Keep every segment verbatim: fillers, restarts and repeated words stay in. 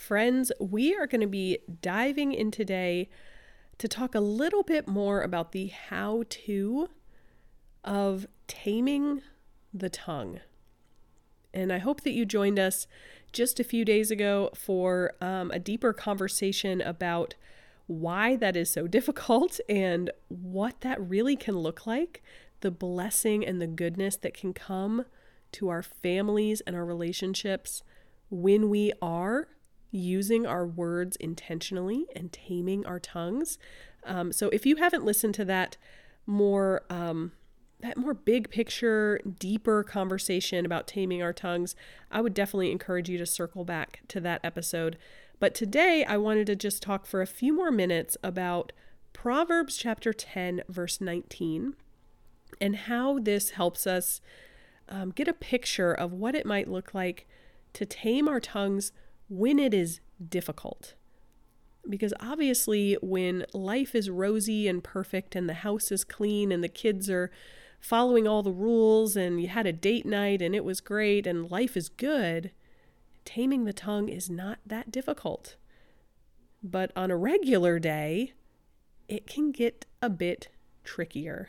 Friends, we are going to be diving in today to talk a little bit more about the how-to of taming the tongue. And I hope that you joined us just a few days ago for um, a deeper conversation about why that is so difficult and what that really can look like, the blessing and the goodness that can come to our families and our relationships when we are using our words intentionally and taming our tongues. Um, so if you haven't listened to that more, um, that more big picture, deeper conversation about taming our tongues, I would definitely encourage you to circle back to that episode. But today I wanted to just talk for a few more minutes about Proverbs chapter ten, verse nineteen, and how this helps us um, get a picture of what it might look like to tame our tongues when it is difficult. Because obviously when life is rosy and perfect and the house is clean and the kids are following all the rules and you had a date night and it was great and life is good, taming the tongue is not that difficult. But on a regular day, it can get a bit trickier.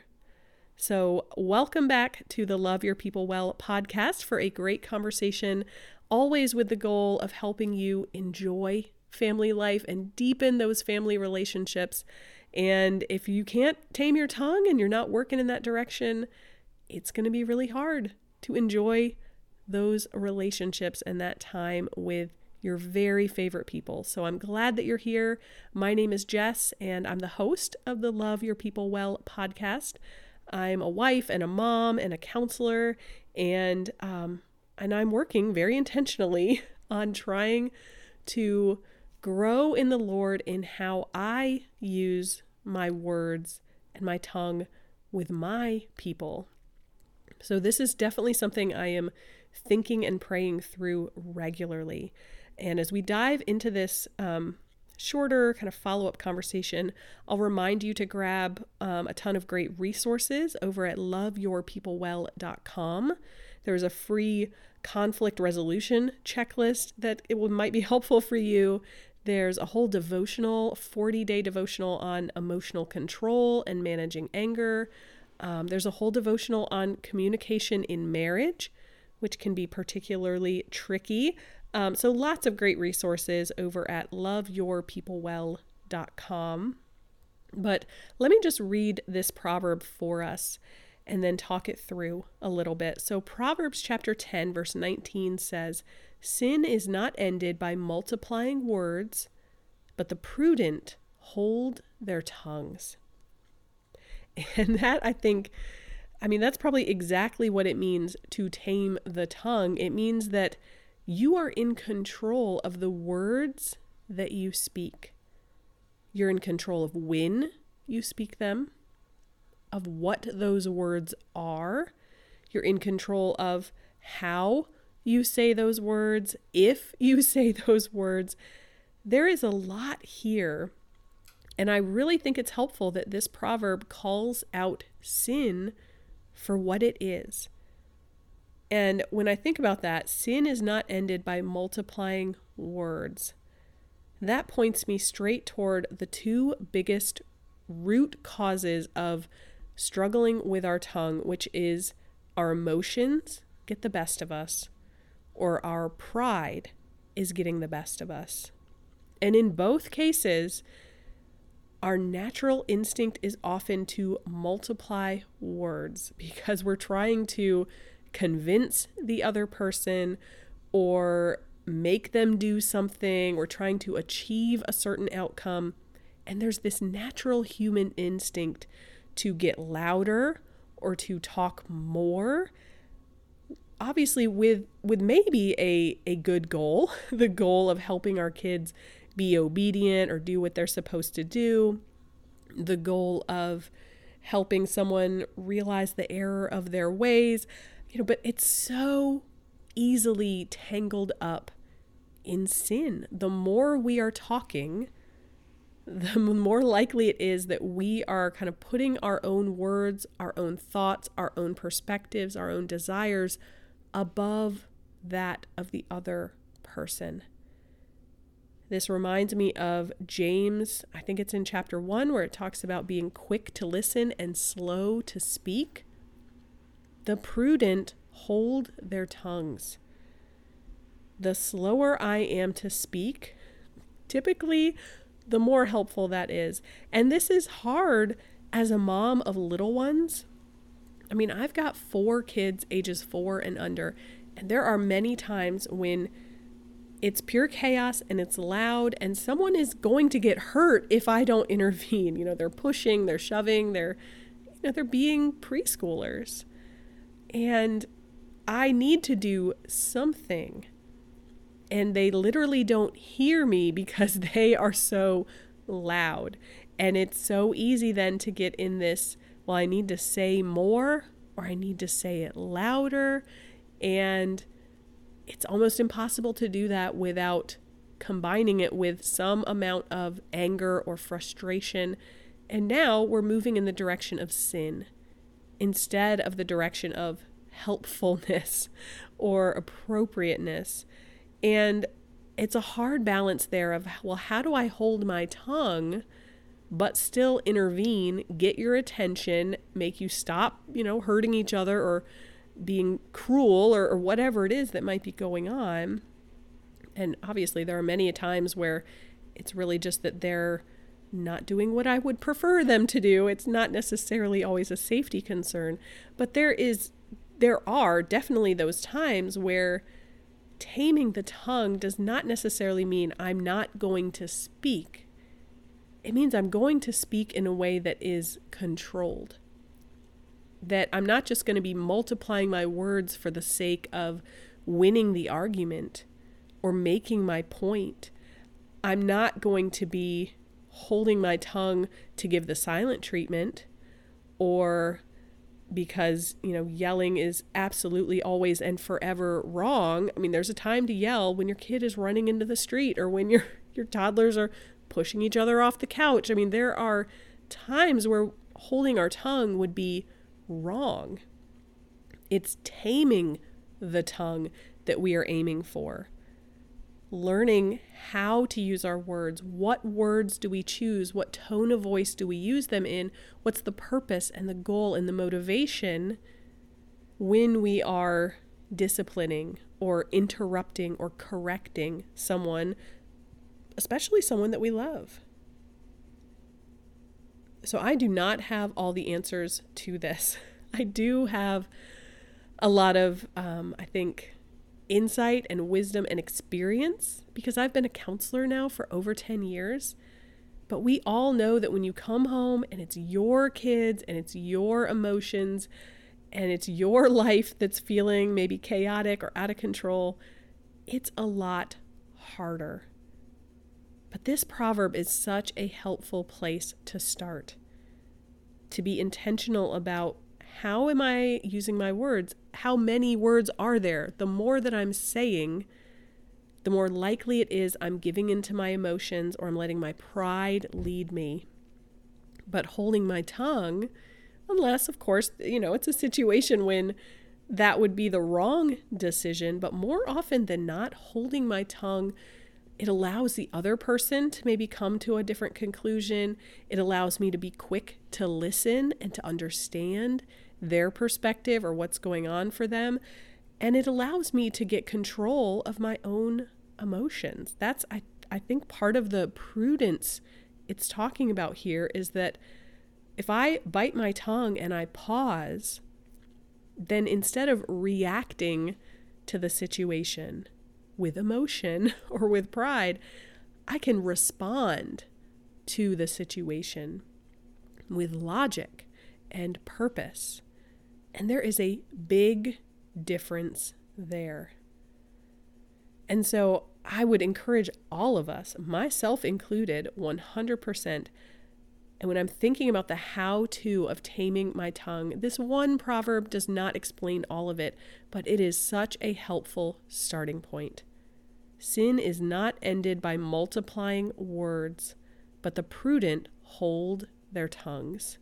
So welcome back to the Love Your People Well podcast for a great conversation, always with the goal of helping you enjoy family life and deepen those family relationships. And if you can't tame your tongue and you're not working in that direction, it's going to be really hard to enjoy those relationships and that time with your very favorite people. So I'm glad that you're here. My name is Jess, and I'm the host of the Love Your People Well podcast. I'm a wife and a mom and a counselor, and um, and I'm working very intentionally on trying to grow in the Lord in how I use my words and my tongue with my people. So this is definitely something I am thinking and praying through regularly. And as we dive into this um, shorter kind of follow-up conversation, I'll remind you to grab um, a ton of great resources over at love your people well dot com. There's a free conflict resolution checklist that it will, might be helpful for you. There's a whole devotional, forty-day devotional on emotional control and managing anger. Um, there's a whole devotional on communication in marriage, which can be particularly tricky. Um, so lots of great resources over at love your people well dot com. But let me just read this proverb for us and then talk it through a little bit. So Proverbs chapter ten, verse nineteen says, "Sin is not ended by multiplying words, but the prudent hold their tongues." And that, I think, I mean, that's probably exactly what it means to tame the tongue. It means that you are in control of the words that you speak. You're in control of when you speak them, of what those words are. You're in control of how you say those words, if you say those words. There is a lot here. And I really think it's helpful that this proverb calls out sin for what it is. And when I think about that, sin is not ended by multiplying words. That points me straight toward the two biggest root causes of struggling with our tongue, which is our emotions get the best of us, or our pride is getting the best of us. And in both cases, our natural instinct is often to multiply words because we're trying to convince the other person or make them do something. We're trying to achieve a certain outcome. And there's this natural human instinct to get louder or to talk more, obviously with with maybe a, a good goal, the goal of helping our kids be obedient or do what they're supposed to do, the goal of helping someone realize the error of their ways, you know, but it's so easily tangled up in sin. The more we are talking, the more likely it is that we are kind of putting our own words, our own thoughts, our own perspectives, our own desires above that of the other person. This reminds me of James, I think it's in chapter one, where it talks about being quick to listen and slow to speak. The prudent hold their tongues. The slower I am to speak, typically the more helpful that is. And this is hard as a mom of little ones. I mean, I've got four kids ages four and under, and there are many times when it's pure chaos and it's loud and someone is going to get hurt if I don't intervene. You know, they're pushing, they're shoving, they're, you know, they're being preschoolers. And I need to do something. And they literally don't hear me because they are so loud. And it's so easy then to get in this, well, I need to say more or I need to say it louder. And it's almost impossible to do that without combining it with some amount of anger or frustration. And now we're moving in the direction of sin instead of the direction of helpfulness or appropriateness. And it's a hard balance there of, well, how do I hold my tongue but still intervene, get your attention, make you stop, you know, hurting each other or being cruel or, or whatever it is that might be going on. And obviously there are many times where it's really just that they're not doing what I would prefer them to do. It's not necessarily always a safety concern, but there is, there are definitely those times where taming the tongue does not necessarily mean I'm not going to speak. It means I'm going to speak in a way that is controlled. That I'm not just going to be multiplying my words for the sake of winning the argument or making my point. I'm not going to be holding my tongue to give the silent treatment or because, you know, yelling is absolutely always and forever wrong. I mean, there's a time to yell when your kid is running into the street or when your, your toddlers are pushing each other off the couch. I mean, there are times where holding our tongue would be wrong. It's taming the tongue that we are aiming for. Learning how to use our words. What words do we choose? What tone of voice do we use them in? What's the purpose and the goal and the motivation when we are disciplining or interrupting or correcting someone, especially someone that we love? So I do not have all the answers to this. I do have a lot of, um, I think, insight and wisdom and experience because I've been a counselor now for over ten years. But we all know that when you come home and it's your kids and it's your emotions and it's your life that's feeling maybe chaotic or out of control, it's a lot harder. But this proverb is such a helpful place to start. To be intentional about how am I using my words? How many words are there? The more that I'm saying, the more likely it is I'm giving into my emotions or I'm letting my pride lead me. But holding my tongue, unless, of course, you know, it's a situation when that would be the wrong decision, but more often than not, holding my tongue, it allows the other person to maybe come to a different conclusion. It allows me to be quick to listen and to understand their perspective or what's going on for them. And it allows me to get control of my own emotions. That's, I, I think, part of the prudence it's talking about here is that if I bite my tongue and I pause, then instead of reacting to the situation with emotion or with pride, I can respond to the situation with logic and purpose. And there is a big difference there. And so I would encourage all of us, myself included, one hundred percent. And when I'm thinking about the how-to of taming my tongue, this one proverb does not explain all of it, but it is such a helpful starting point. Sin is not ended by multiplying words, but the prudent hold their tongues.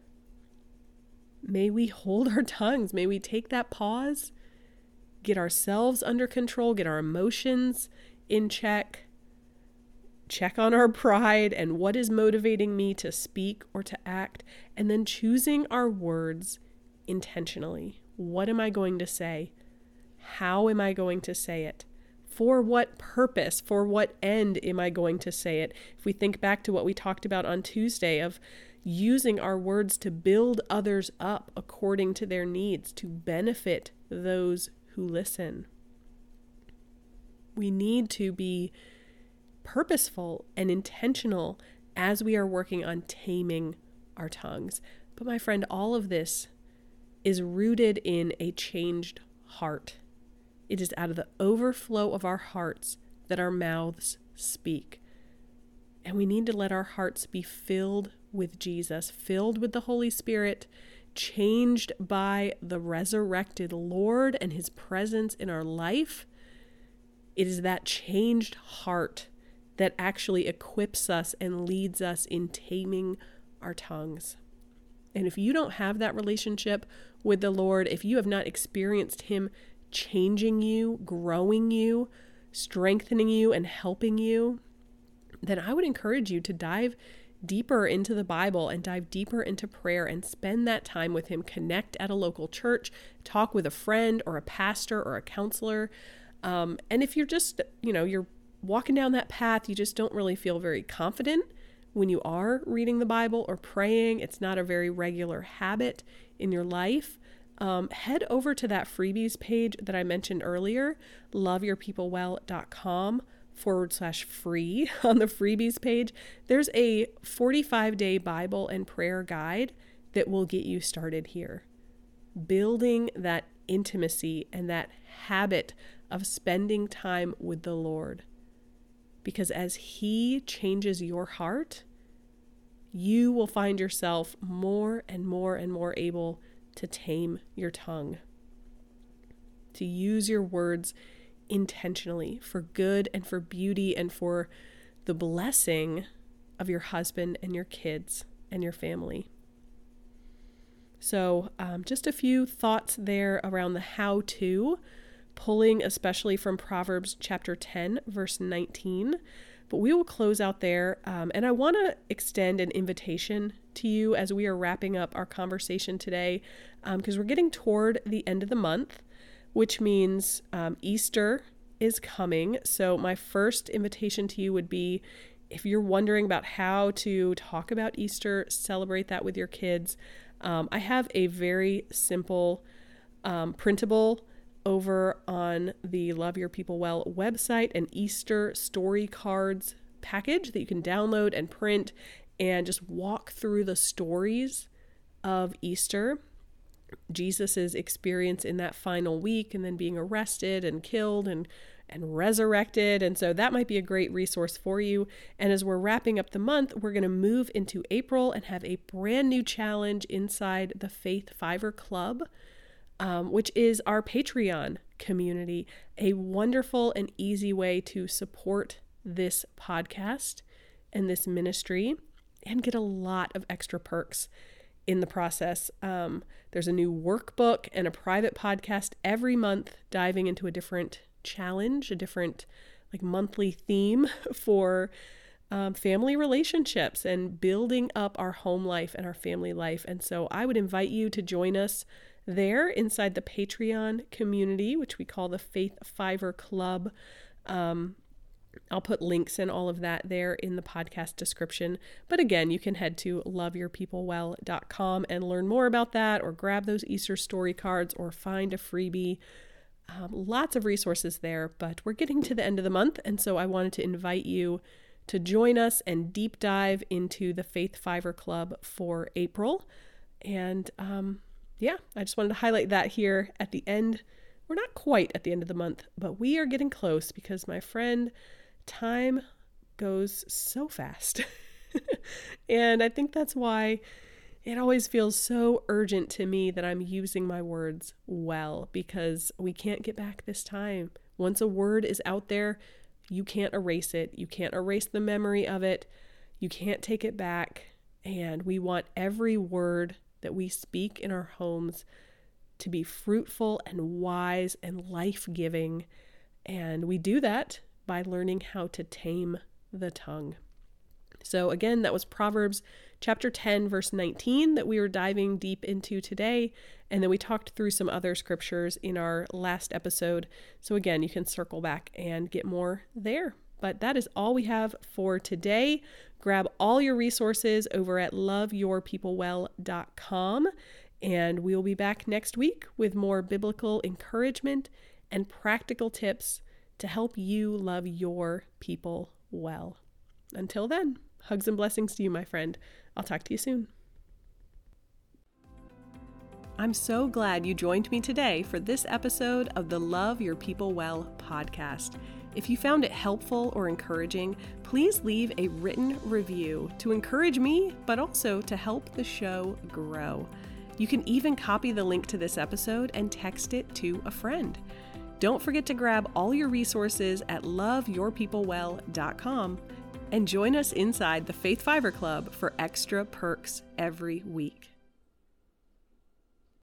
May we hold our tongues. May we take that pause, get ourselves under control, get our emotions in check, check on our pride and what is motivating me to speak or to act, and then choosing our words intentionally. What am I going to say? How am I going to say it? For what purpose? For what end am I going to say it? If we think back to what we talked about on Tuesday of using our words to build others up according to their needs, to benefit those who listen. We need to be purposeful and intentional as we are working on taming our tongues. But my friend, all of this is rooted in a changed heart. It is out of the overflow of our hearts that our mouths speak. And we need to let our hearts be filled with Jesus, filled with the Holy Spirit, changed by the resurrected Lord and his presence in our life. It is that changed heart that actually equips us and leads us in taming our tongues. And if you don't have that relationship with the Lord, if you have not experienced him changing you, growing you, strengthening you, and helping you, then I would encourage you to dive deeper into the Bible and dive deeper into prayer and spend that time with him. Connect at a local church, talk with a friend or a pastor or a counselor. Um, and if you're just, you know, you're walking down that path, you just don't really feel very confident when you are reading the Bible or praying, it's not a very regular habit in your life, um, head over to that freebies page that I mentioned earlier, loveyourpeoplewell.com forward slash free. On the freebies page, there's a forty-five day Bible and prayer guide that will get you started here. Building that intimacy and that habit of spending time with the Lord. Because as he changes your heart, you will find yourself more and more and more able to tame your tongue, to use your words intentionally for good and for beauty and for the blessing of your husband and your kids and your family. So um, just a few thoughts there around the how-to, pulling especially from Proverbs chapter ten, verse nineteen. But we will close out there. Um, and I want to extend an invitation to you as we are wrapping up our conversation today, because um, we're getting toward the end of the month, which means um, Easter is coming. So my first invitation to you would be, if you're wondering about how to talk about Easter, celebrate that with your kids, um, I have a very simple um, printable over on the Love Your People Well website, an Easter story cards package that you can download and print and just walk through the stories of Easter, Jesus's experience in that final week, and then being arrested and killed and and resurrected. And so that might be a great resource for you. And as we're wrapping up the month, we're going to move into April and have a brand new challenge inside the Faith Fiver Club, Um, which is our Patreon community, a wonderful and easy way to support this podcast and this ministry and get a lot of extra perks in the process. Um, there's a new workbook and a private podcast every month diving into a different challenge, a different like monthly theme for um, family relationships and building up our home life and our family life. And so I would invite you to join us there inside the Patreon community, which we call the Faith Fiver Club. Um, I'll put links and all of that there in the podcast description. But again, you can head to love your people well dot com and learn more about that, or grab those Easter story cards, or find a freebie. Um, lots of resources there, but we're getting to the end of the month. And so I wanted to invite you to join us and deep dive into the Faith Fiver Club for April. And, um, Yeah, I just wanted to highlight that here at the end. We're not quite at the end of the month, but we are getting close because, my friend, time goes so fast. And I think that's why it always feels so urgent to me that I'm using my words well, because we can't get back this time. Once a word is out there, you can't erase it. You can't erase the memory of it. You can't take it back. And we want every word that we speak in our homes to be fruitful and wise and life-giving. And we do that by learning how to tame the tongue. So again, that was Proverbs chapter ten, verse nineteen that we were diving deep into today. And then we talked through some other scriptures in our last episode. So again, you can circle back and get more there. But that is all we have for today. Grab all your resources over at love your people well dot com. And we'll be back next week with more biblical encouragement and practical tips to help you love your people well. Until then, hugs and blessings to you, my friend. I'll talk to you soon. I'm so glad you joined me today for this episode of the Love Your People Well podcast. If you found it helpful or encouraging, please leave a written review to encourage me, but also to help the show grow. You can even copy the link to this episode and text it to a friend. Don't forget to grab all your resources at love your people well dot com and join us inside the Faith Fiver Club for extra perks every week.